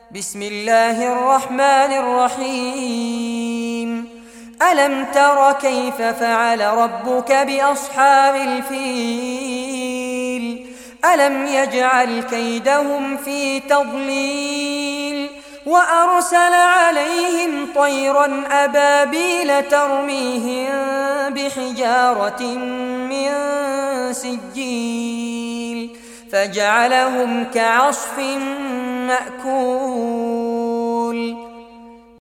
بسم الله الرحمن الرحيم. ألم تر كيف فعل ربك بأصحاب الفيل؟ ألم يجعل كيدهم في تضليل وأرسل عليهم طيرا أبابيل ترميهم بحجارة من سجيل فجعلهم كعصف مأكول.